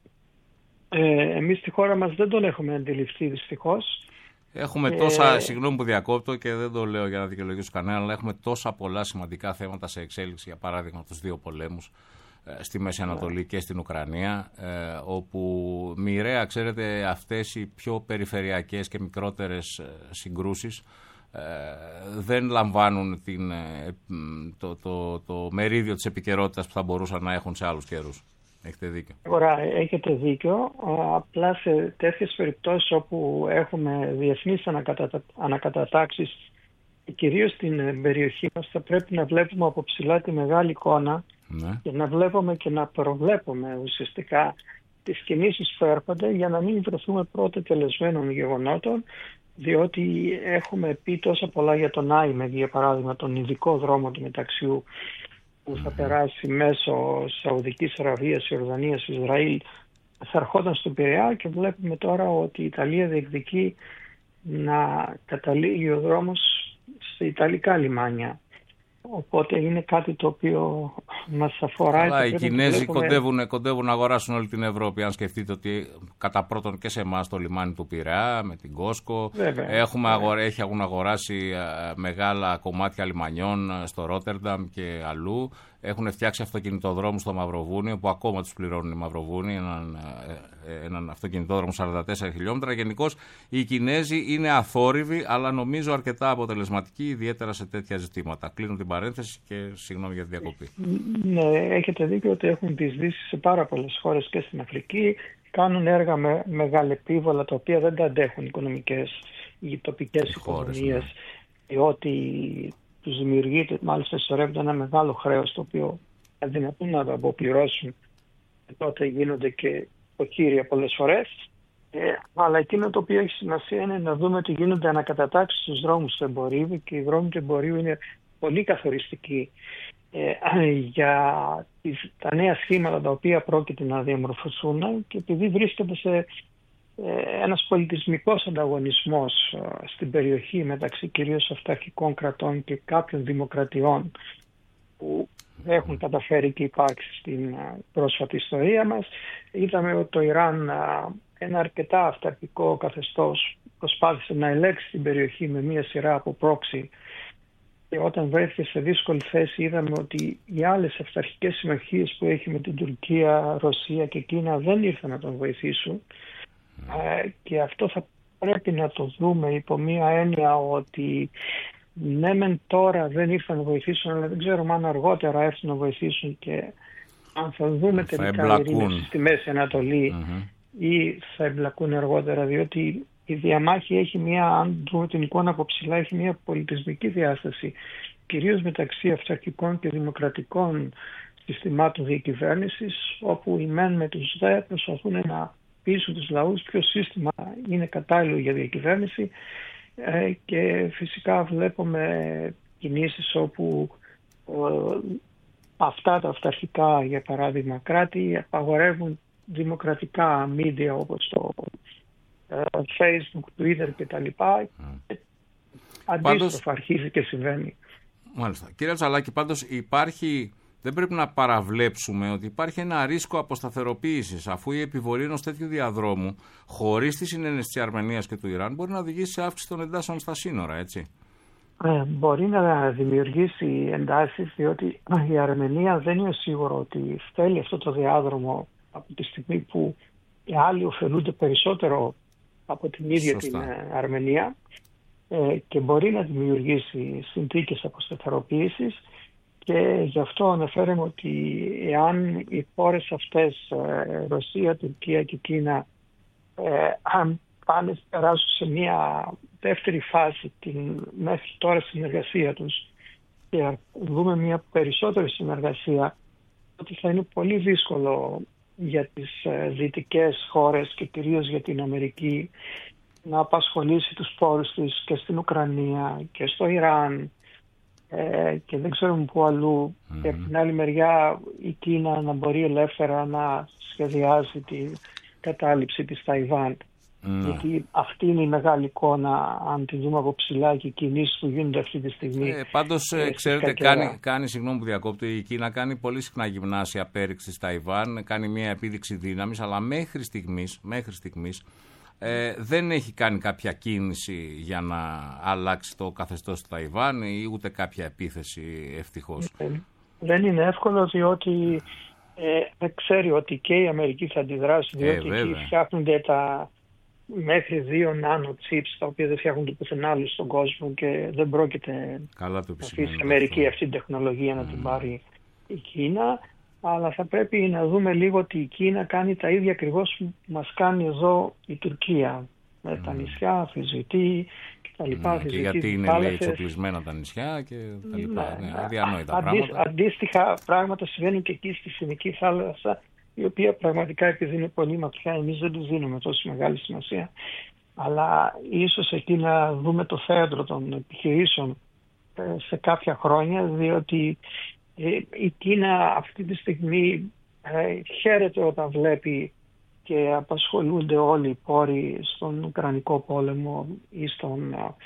ε, εμείς στη χώρα μας δεν τον έχουμε αντιληφθεί δυστυχώς. Έχουμε τόσα, ε... συγγνώμη που διακόπτω και δεν το λέω για να δικαιολογήσω κανένα, αλλά έχουμε τόσα πολλά σημαντικά θέματα σε εξέλιξη, για παράδειγμα τους δύο πολέμους ε, στη Μέση Ανατολή yeah. και στην Ουκρανία, ε, όπου μοιραία, ξέρετε, αυτές οι πιο περιφερειακές και μικρότερες ε, συγκρούσεις ε, δεν λαμβάνουν την, ε, το, το, το μερίδιο της επικαιρότητας που θα μπορούσαν να έχουν σε άλλους καιρούς. Έχετε δίκιο. Ωραία, έχετε δίκιο. Απλά σε τέτοιες περιπτώσεις όπου έχουμε διεθνείς ανακατατα... ανακατατάξεις, κυρίως στην περιοχή μας, θα πρέπει να βλέπουμε από ψηλά τη μεγάλη εικόνα ναι. και να βλέπουμε και να προβλέπουμε ουσιαστικά τις κινήσεις που έρχονται, για να μην βρεθούμε πρώτα τελεσμένων γεγονότων, διότι έχουμε πει τόσα πολλά για τον Άιμεγ, για παράδειγμα, τον ειδικό δρόμο του μεταξιού, που θα περάσει μέσω Σαουδικής Αραβίας, Ιορδανίας, Ισραήλ, θα ερχόταν στον Πειραιά, και βλέπουμε τώρα ότι η Ιταλία διεκδικεί να καταλήγει ο δρόμος στα Ιταλικά λιμάνια. Οπότε είναι κάτι το οποίο μας αφορά. Αλλά οι Κινέζοι βλέπουμε... κοντεύουν, κοντεύουν να αγοράσουν όλη την Ευρώπη. Αν σκεφτείτε ότι κατά πρώτον και σε εμάς το λιμάνι του Πειραιά με την Κόσκο έχουμε αγορά, έχει, έχουν αγοράσει μεγάλα κομμάτια λιμανιών στο Ρότερνταμ και αλλού. Έχουν φτιάξει αυτοκινητοδρόμους στο Μαυροβούνιο που ακόμα τους πληρώνουν οι Μαυροβούνιοι, έναν, έναν αυτοκινητόδρομο σαράντα τέσσερα χιλιόμετρα. Γενικώς οι Κινέζοι είναι αθόρυβοι, αλλά νομίζω αρκετά αποτελεσματικοί, ιδιαίτερα σε τέτοια ζητήματα. Κλείνω την παρένθεση και συγγνώμη για τη διακοπή. Ναι, έχετε δίκιο ότι έχουν διεισδύσει σε πάρα πολλές χώρες και στην Αφρική. Κάνουν έργα με μεγαλεπίβολα τα οποία δεν τα αντέχουν οι οικονομικές, οι τοπικές οικονομίες, ναι. Διότι τους δημιουργείται, μάλιστα συσσωρεύεται ένα μεγάλο χρέος το οποίο αδυνατούν να το αποπληρώσουν και τότε γίνονται και υποχείρια πολλές φορές. Ε, αλλά εκείνο το οποίο έχει σημασία είναι να δούμε ότι γίνονται ανακατατάξεις στους δρόμους του εμπορίου και οι δρόμοι του εμπορίου είναι πολύ καθοριστικοί ε, για τις, τα νέα σχήματα τα οποία πρόκειται να διαμορφωθούν και επειδή βρίσκεται σε ένας πολιτισμικός ανταγωνισμός στην περιοχή μεταξύ κυρίως αυταρχικών κρατών και κάποιων δημοκρατιών που έχουν καταφέρει και υπάρξει στην πρόσφατη ιστορία μας. Είδαμε ότι το Ιράν, ένα αρκετά αυταρχικό καθεστώς, προσπάθησε να ελέγξει την περιοχή με μια σειρά από πρόξη και όταν βρέθηκε σε δύσκολη θέση είδαμε ότι οι άλλες αυταρχικές συμμαχίες που έχει με την Τουρκία, Ρωσία και Κίνα δεν ήρθαν να τον βοηθήσουν. Uh, και αυτό θα πρέπει να το δούμε υπό μία έννοια ότι ναι μεν τώρα δεν ήρθαν να βοηθήσουν, αλλά δεν ξέρουμε αν αργότερα έρθουν να βοηθήσουν και αν θα δούμε θα τελικά ειρήνευση στη Μέση Ανατολή mm-hmm. ή θα εμπλακούν αργότερα, διότι η διαμάχη έχει μία, αν δούμε την εικόνα από ψηλά, έχει μία πολιτισμική διάσταση κυρίως μεταξύ αυταρχικών και δημοκρατικών συστημάτων διακυβέρνησης, όπου οι μεν με τους δε προσπαθούν να πίσω τους λαούς ποιο σύστημα είναι κατάλληλο για διακυβέρνηση ε, και φυσικά βλέπουμε κινήσεις όπου ε, αυτά τα αυταρχικά, για παράδειγμα, κράτη απαγορεύουν δημοκρατικά media όπως το ε, Facebook, Twitter κτλ. Mm. Αντίστροφα αρχίζει και συμβαίνει. Μάλιστα. Κύριε Τσαλάκη, πάντως υπάρχει... Δεν πρέπει να παραβλέψουμε ότι υπάρχει ένα ρίσκο αποσταθεροποίησης, αφού η επιβολή ενός τέτοιου διαδρόμου, χωρίς τη συνένεση της Αρμενίας και του Ιράν, μπορεί να οδηγήσει σε αύξηση των εντάσεων στα σύνορα, έτσι. Ε, μπορεί να δημιουργήσει εντάσεις, διότι η Αρμενία δεν είναι σίγουρο ότι θέλει αυτό το διάδρομο από τη στιγμή που οι άλλοι ωφελούνται περισσότερο από την ίδια Σωστά. την Αρμενία ε, και μπορεί να δημιουργήσει συνθήκες αποσταθεροποίησης. Και γι' αυτό αναφέραμε ότι εάν οι χώρες αυτές, Ρωσία, Τουρκία και Κίνα, αν πάνε περάσουν σε μια δεύτερη φάση την μέχρι τώρα συνεργασία τους και δούμε μια περισσότερη συνεργασία, ότι θα είναι πολύ δύσκολο για τις δυτικές χώρες και κυρίως για την Αμερική να απασχολήσει τους πόρους της και στην Ουκρανία και στο Ιράν Ε, και δεν ξέρουμε πού αλλού mm-hmm. και από την άλλη μεριά η Κίνα να μπορεί ελεύθερα να σχεδιάζει την κατάληψη της Ταϊβάν mm. γιατί αυτή είναι η μεγάλη εικόνα αν τη δούμε από ψηλά και οι κινήσεις που γίνονται αυτή τη στιγμή. Ε, πάντως ε, ξέρετε κάνει, κάνει, συγγνώμη που διακόπτω, η Κίνα κάνει πολύ συχνά γυμνάσια πέριξη της Ταϊβάν, κάνει μια επίδειξη δύναμης, αλλά μέχρι στιγμής, μέχρι στιγμής Ε, δεν έχει κάνει κάποια κίνηση για να αλλάξει το καθεστώς του Ταϊβάν ή ούτε κάποια επίθεση, ευτυχώς. Δεν είναι εύκολο, διότι ε, ξέρει ότι και η Αμερική θα αντιδράσει, διότι ε, εκεί φτιάχνονται τα μέχρι δύο nano chips τα οποία δεν φτιάχνονται πουθενά άλλο στον κόσμο και δεν πρόκειται να αφήσει η Αμερική αυτή την τεχνολογία mm. να την πάρει η Κίνα. Αλλά θα πρέπει να δούμε λίγο ότι η Κίνα κάνει τα ίδια ακριβώς που μας κάνει εδώ η Τουρκία. Με mm. τα νησιά, αφιζητή κτλ. Mm. Και γιατί είναι λέει, εξοπλισμένα τα νησιά και τα λοιπά. Ναι, ναι, αδιανόητα αντί, πράγματα. Αντίστοιχα πράγματα συμβαίνουν και εκεί στη Φινική θάλασσα, η οποία πραγματικά επειδή είναι πολύ μακριά, εμείς δεν τους δίνουμε τόση μεγάλη σημασία. Αλλά ίσως εκεί να δούμε το θέατρο των επιχειρήσεων σε κάποια χρόνια, διότι η Κίνα αυτή τη στιγμή ε, χαίρεται όταν βλέπει και απασχολούνται όλοι οι πόροι στον Ουκρανικό πόλεμο ή στον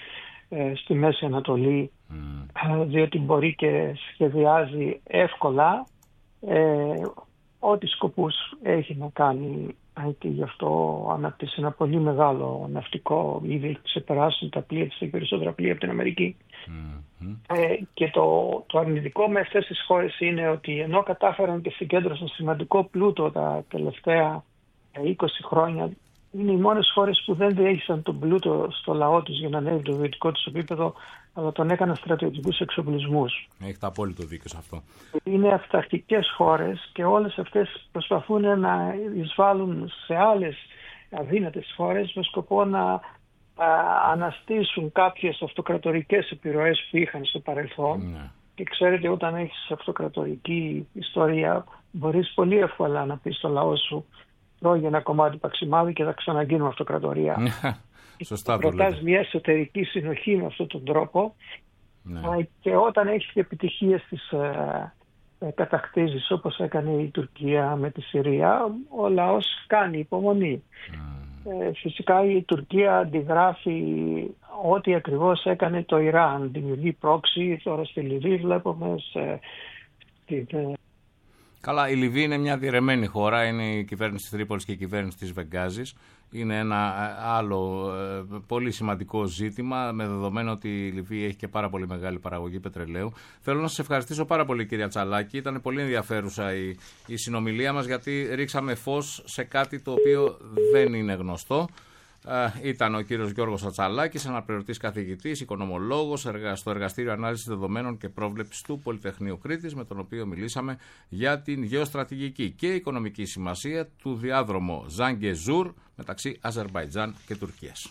ε, στη Μέση Ανατολή, mm. διότι μπορεί και σχεδιάζει εύκολα ε, ό,τι σκοπούς έχει να κάνει, και γι' αυτό αναπτύσσει ένα πολύ μεγάλο ναυτικό, ήδη έχει ξεπεράσει τα πλοία της, τα περισσότερα πλοία από την Αμερική. Mm-hmm. Ε, και το, το αρνητικό με αυτές τις χώρες είναι ότι ενώ κατάφεραν και συγκέντρωσαν σημαντικό πλούτο τα τελευταία είκοσι χρόνια, είναι οι μόνες χώρες που δεν διέχισαν τον πλούτο στο λαό τους για να ανέβει το βιωτικό τους επίπεδο, αλλά τον έκαναν στρατιωτικούς εξοπλισμούς. Έχετε απόλυτο δίκιο σε αυτό. Είναι αυταρχικές χώρες και όλες αυτές προσπαθούν να εισβάλλουν σε άλλες αδύνατες χώρες με σκοπό να α, αναστήσουν κάποιες αυτοκρατορικές επιρροές που είχαν στο παρελθόν. Ναι. Και ξέρετε, όταν έχεις αυτοκρατορική ιστορία, μπορείς πολύ εύκολα να πεις στο λαό σου: τρώγει ένα κομμάτι παξιμάδι και θα ξαναγίνουμε αυτοκρατορία. Σωστά. Προτάς μια εσωτερική συνοχή με αυτόν τον τρόπο. Ναι. Και όταν έχεις επιτυχίες τις ε, ε, κατακτήσεις, όπως έκανε η Τουρκία με τη Συρία, ο λαός κάνει υπομονή. Mm. Ε, φυσικά η Τουρκία αντιγράφει ό,τι ακριβώς έκανε το Ιράν. Δημιουργεί πρόξη, τώρα στη Λιβύη βλέπουμε σε, στην... Καλά, η Λιβύη είναι μια διαιρεμένη χώρα, είναι η κυβέρνηση της Τρίπολης και η κυβέρνηση της Βενγκάζης. Είναι ένα άλλο ε, πολύ σημαντικό ζήτημα, με δεδομένο ότι η Λιβύη έχει και πάρα πολύ μεγάλη παραγωγή πετρελαίου. Θέλω να σας ευχαριστήσω πάρα πολύ, κυρία Τσαλάκη. Ήταν πολύ ενδιαφέρουσα η, η συνομιλία μας, γιατί ρίξαμε φως σε κάτι το οποίο δεν είναι γνωστό. Ε, ήταν ο κύριος Γιώργος Ατσαλάκης, αναπληρωτής καθηγητής, οικονομολόγος στο Εργαστήριο Ανάλυσης Δεδομένων και Πρόβλεψης του Πολυτεχνείου Κρήτης, με τον οποίο μιλήσαμε για την γεωστρατηγική και οικονομική σημασία του διάδρομου Ζάνγκεζούρ μεταξύ Αζερμπαϊτζάν και Τουρκίας.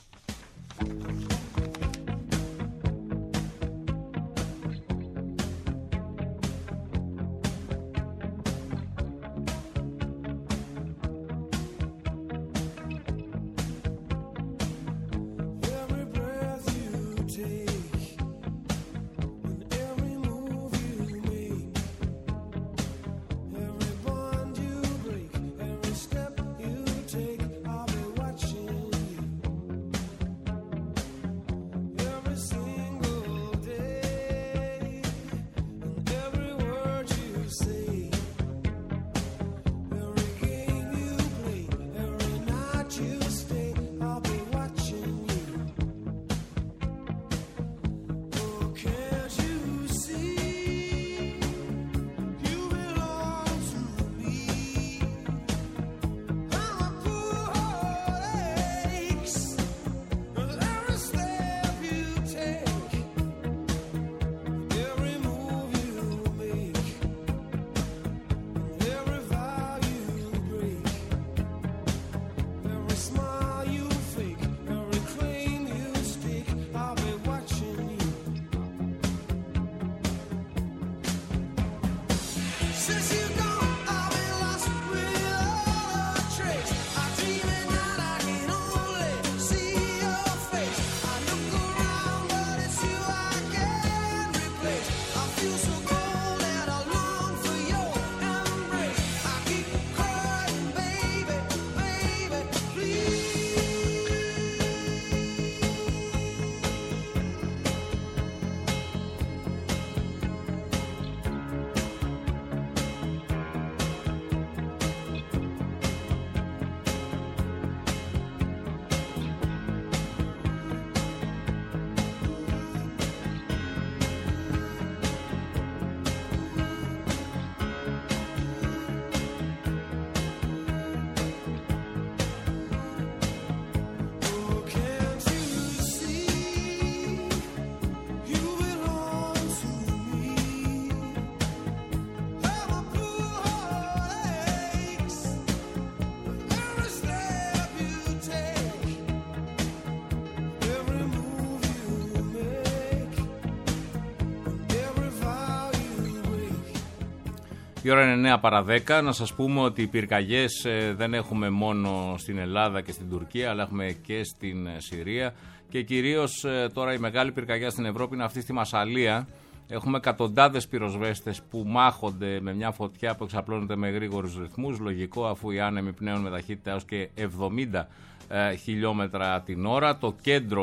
Η ώρα είναι εννιά παρά δέκα. Να σας πούμε ότι οι πυρκαγιές ε, δεν έχουμε μόνο στην Ελλάδα και στην Τουρκία, αλλά έχουμε και στην ε, Συρία. Και κυρίως ε, τώρα η μεγάλη πυρκαγιά στην Ευρώπη είναι αυτή στη Μασσαλία. Έχουμε εκατοντάδες πυροσβέστες που μάχονται με μια φωτιά που εξαπλώνεται με γρήγορους ρυθμούς. Λογικό, αφού οι άνεμοι πνέουν με ταχύτητα έως και εβδομήντα ε, χιλιόμετρα την ώρα. Το κέντρο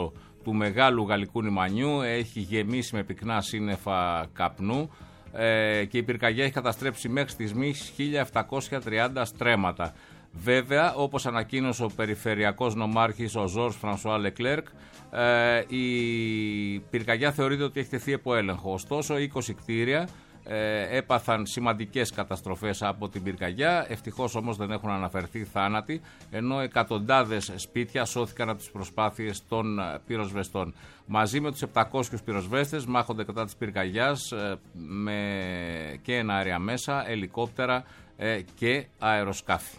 του μεγάλου γαλλικού λιμανιού έχει γεμίσει με πυκνά σύννεφα καπνού ε, και η πυρκαγιά έχει καταστρέψει μέχρι στιγμής χίλια επτακόσια τριάντα στρέμματα. Βέβαια, όπως ανακοίνωσε ο περιφερειακός νομάρχης ο Ζορς Φρανσουά Λεκλέρκ, η πυρκαγιά θεωρείται ότι έχει τεθεί υπό έλεγχο. Ωστόσο, είκοσι κτίρια ε, έπαθαν σημαντικές καταστροφές από την πυρκαγιά. Ευτυχώς όμως δεν έχουν αναφερθεί θάνατοι, ενώ εκατοντάδες σπίτια σώθηκαν από τις προσπάθειες των πυροσβεστών. Μαζί με τους επτακόσιους πυροσβέστες μάχονται κατά της πυρκαγιάς ε, με και εναέρια μέσα, ελικόπτερα ε, και αεροσκάφη.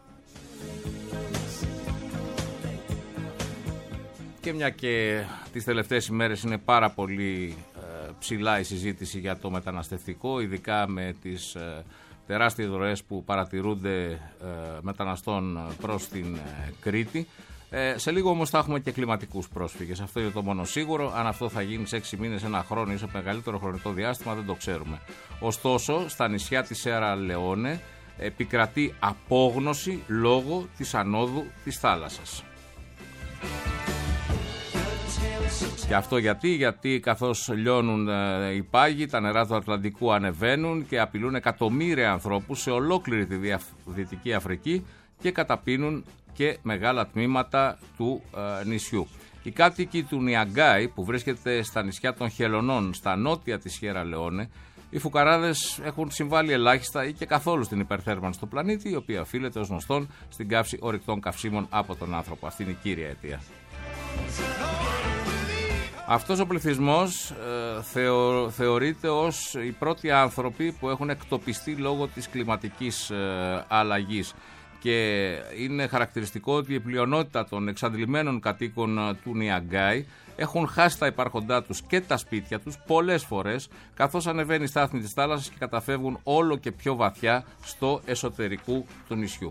Και μια και τις τελευταίες ημέρες είναι πάρα πολύ ε, ψηλά η συζήτηση για το μεταναστευτικό, ειδικά με τις ε, τεράστιες ροές που παρατηρούνται ε, μεταναστών προς την ε, Κρήτη. Ε, σε λίγο όμως θα έχουμε και κλιματικούς πρόσφυγες. Αυτό είναι το μόνο σίγουρο. Αν αυτό θα γίνει σε έξι μήνες, ένα χρόνο ή σε μεγαλύτερο χρονικό διάστημα, δεν το ξέρουμε. Ωστόσο, στα νησιά της Σιέρα Λεόνε επικρατεί απόγνωση λόγω της ανόδου της θάλασσας. Και αυτό γιατί, γιατί καθώς λιώνουν ε, οι πάγοι, τα νερά του Ατλαντικού ανεβαίνουν και απειλούν εκατομμύρια ανθρώπους σε ολόκληρη τη Δυτική Αφρική και καταπίνουν και μεγάλα τμήματα του ε, νησιού. Οι κάτοικοι του Νιαγκάι, που βρίσκεται στα νησιά των Χελωνών, στα νότια της Σιέρα Λεόνε, οι φουκαράδες έχουν συμβάλει ελάχιστα ή και καθόλου στην υπερθέρμανση του πλανήτη, η οποία οφείλεται ως γνωστόν στην καύση ορυκτών καυσίμων από τον άνθρωπο. Αυτή είναι η κύρια αιτία. Αυτός ο πληθυσμός ε, θεω, θεωρείται ως οι πρώτοι άνθρωποι που έχουν εκτοπιστεί λόγω της κλιματικής ε, αλλαγής. Και είναι χαρακτηριστικό ότι η πλειονότητα των εξαντλημένων κατοίκων του Νιαγκάι έχουν χάσει τα υπάρχοντά τους και τα σπίτια τους πολλές φορές, καθώς ανεβαίνει η στάθμη της θάλασσας και καταφεύγουν όλο και πιο βαθιά στο εσωτερικό του νησιού.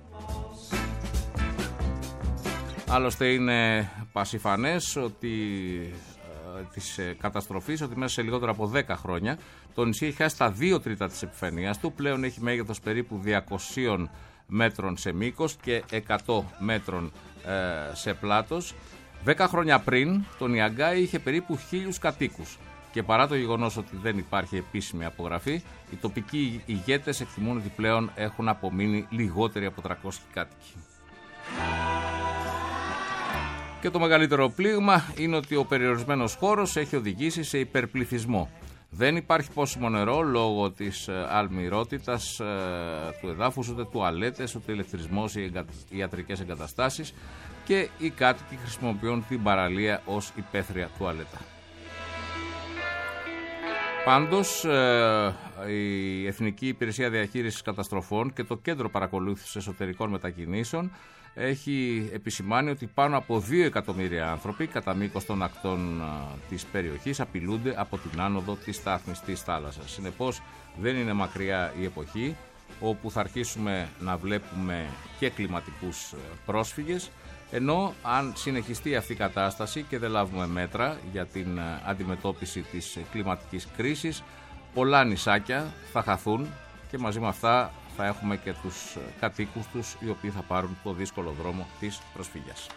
Άλλωστε είναι πασιφανές ότι ε, της ε, καταστροφής ότι μέσα σε λιγότερο από δέκα χρόνια το νησί έχει χάσει τα δύο τρίτα της επιφανείας του. Πλέον έχει μέγεθος περίπου διακόσια μέτρων σε μήκος και εκατό μέτρων ε, σε πλάτος. Δέκα χρόνια πριν το Νιαγκάι είχε περίπου χίλιους κατοίκους και παρά το γεγονός ότι δεν υπάρχει επίσημη απογραφή, οι τοπικοί ηγέτες εκτιμούν ότι πλέον έχουν απομείνει λιγότεροι από τριακόσιοι κάτοικοι. Και το μεγαλύτερο πλήγμα είναι ότι ο περιορισμένος χώρος έχει οδηγήσει σε υπερπληθυσμό. Δεν υπάρχει πόσιμο νερό λόγω της αλμυρότητας ε, του εδάφους, ούτε τουαλέτες, ούτε ηλεκτρισμός ή εγκα... ιατρικές εγκαταστάσεις και οι κάτοικοι χρησιμοποιούν την παραλία ως υπαίθρια τουαλέτα. Πάντως, ε, η Εθνική Υπηρεσία Διαχείρισης Καταστροφών και το Κέντρο Παρακολούθησης Εσωτερικών Μετακινήσεων έχει επισημάνει ότι πάνω από δύο εκατομμύρια άνθρωποι κατά μήκος των ακτών α, της περιοχής απειλούνται από την άνοδο της στάθμης της θάλασσας. Συνεπώς δεν είναι μακριά η εποχή όπου θα αρχίσουμε να βλέπουμε και κλιματικούς πρόσφυγες, ενώ αν συνεχιστεί αυτή η κατάσταση και δεν λάβουμε μέτρα για την αντιμετώπιση της κλιματικής κρίσης, πολλά νησάκια θα χαθούν και μαζί με αυτά θα έχουμε και τους κατοίκους τους οι οποίοι θα πάρουν το δύσκολο δρόμο της προσφυγιάς.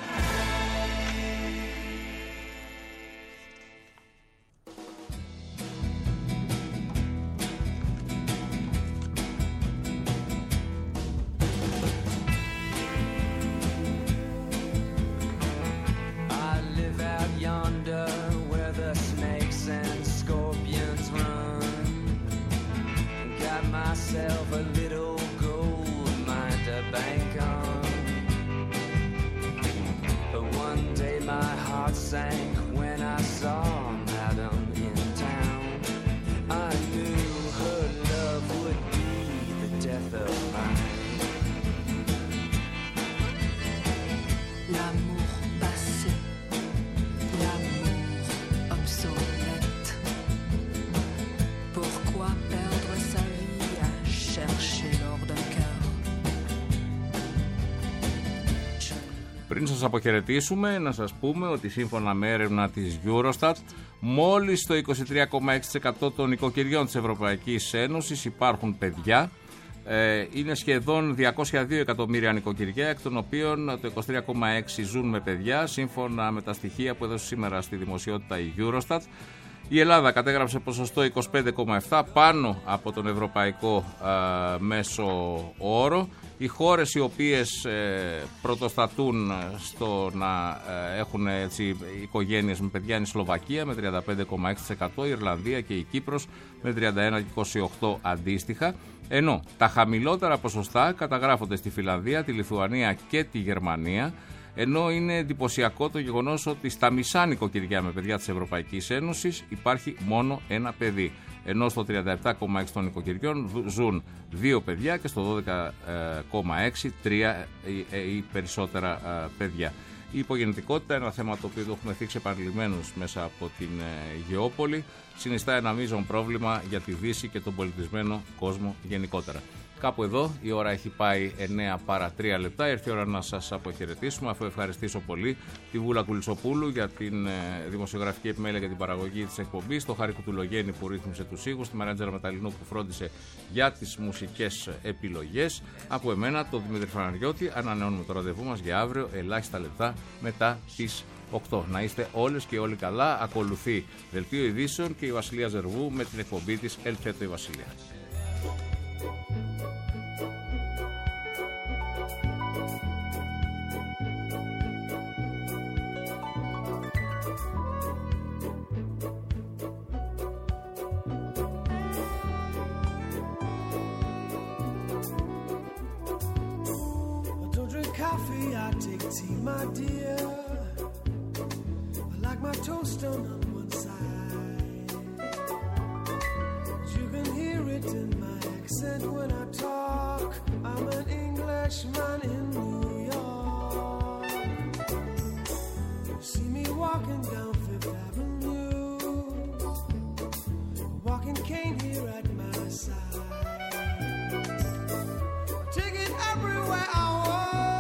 Πριν σας αποχαιρετήσουμε, να σας πούμε ότι σύμφωνα με έρευνα της Eurostat, μόλις το είκοσι τρία κόμμα έξι τοις εκατό των οικοκυριών της Ευρωπαϊκής Ένωσης υπάρχουν παιδιά Ε, είναι σχεδόν διακόσια δύο εκατομμύρια νοικοκυριά, εκ των οποίων το είκοσι τρία κόμμα έξι ζουν με παιδιά, σύμφωνα με τα στοιχεία που έδωσε σήμερα στη δημοσιότητα η Eurostat. Η Ελλάδα κατέγραψε ποσοστό είκοσι πέντε κόμμα επτά, πάνω από τον ευρωπαϊκό ε, μέσο όρο. Οι χώρες οι οποίες ε, πρωτοστατούν στο να ε, έχουν έτσι, οικογένειες με παιδιά είναι η Σλοβακία με τριάντα πέντε κόμμα έξι τοις εκατό, η Ιρλανδία και η Κύπρος με τριάντα ένα και είκοσι οκτώ αντίστοιχα. Ενώ τα χαμηλότερα ποσοστά καταγράφονται στη Φινλανδία, τη Λιθουανία και τη Γερμανία. Ενώ είναι εντυπωσιακό το γεγονός ότι στα μισά νοικοκυριά με παιδιά της Ευρωπαϊκής Ένωσης υπάρχει μόνο ένα παιδί. Ενώ στο τριάντα επτά κόμμα έξι των νοικοκυριών ζουν δύο παιδιά και στο δώδεκα κόμμα έξι τρία ή περισσότερα παιδιά. Η υπογεννητικότητα, ένα θέμα το οποίο το έχουμε θίξει επανειλημμένως μέσα από την Γεώπολη, συνιστά ένα μείζον πρόβλημα για τη Δύση και τον πολιτισμένο κόσμο γενικότερα. Κάπου εδώ η ώρα έχει πάει εννέα παρά τρία λεπτά. Έρθει η ώρα να σας αποχαιρετήσουμε, αφού ευχαριστήσω πολύ τη Βούλα Κουλισσοπούλου για την ε, δημοσιογραφική επιμέλεια και την παραγωγή της εκπομπής, το Χάρη Κουτουλογέννη που ρύθμισε τους ήχους, τη Μαράντζερα Μεταλλινού που φρόντισε για τις μουσικές επιλογές. Από εμένα, τον Δημήτρη Φαναριώτη, ανανεώνουμε το ραντεβού μας για αύριο, ελάχιστα λεπτά μετά τις οκτώ. Να είστε όλες και όλοι καλά. Ακολουθεί Δελτίο Ειδήσεων και η Βασιλεία Ζερβού με την εκπομπή της Ελθέτω η Βασιλεία. Coffee, I take tea, my dear. I like my toast done on one side. You can hear it in my accent when I talk. I'm an Englishman in New York. You see me walking down Fifth Avenue, walking cane here at my side. Take it everywhere I walk.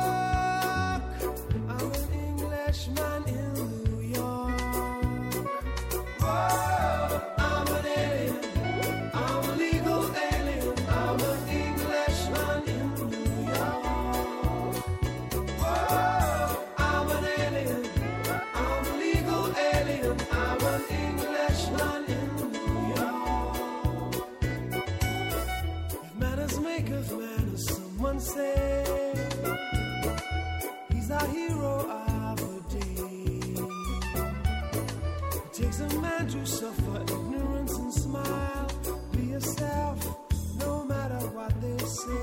Man in New York. Whoa, I'm an alien. I'm a legal alien. I'm an Englishman in New York. Whoa, I'm an alien. I'm a legal alien. I'm an Englishman in New York. If manners maketh manners, someone say, he's our hero. Takes a man to suffer ignorance and smile. Be yourself, no matter what they say.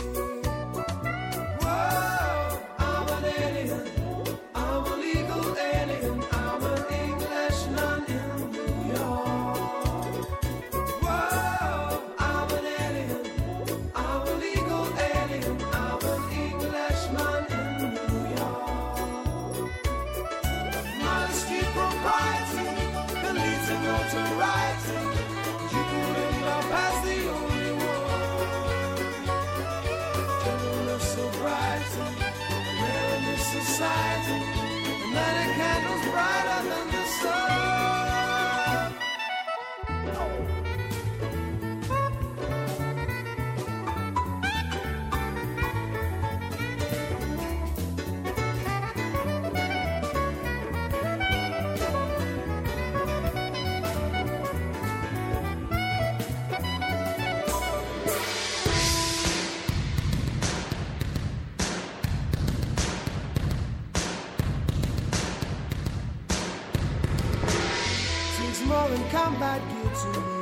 Whoa, I'm an alien. I'm a legal alien. I'm an Englishman in New York. Whoa, I'm an alien. I'm a legal alien. I'm an Englishman in New York. Modesty, propriety, notoriety, you could end up as the only one. Gentleness, sobriety, rare in this society, and many candles brighter than the sun. More than combat gear to me.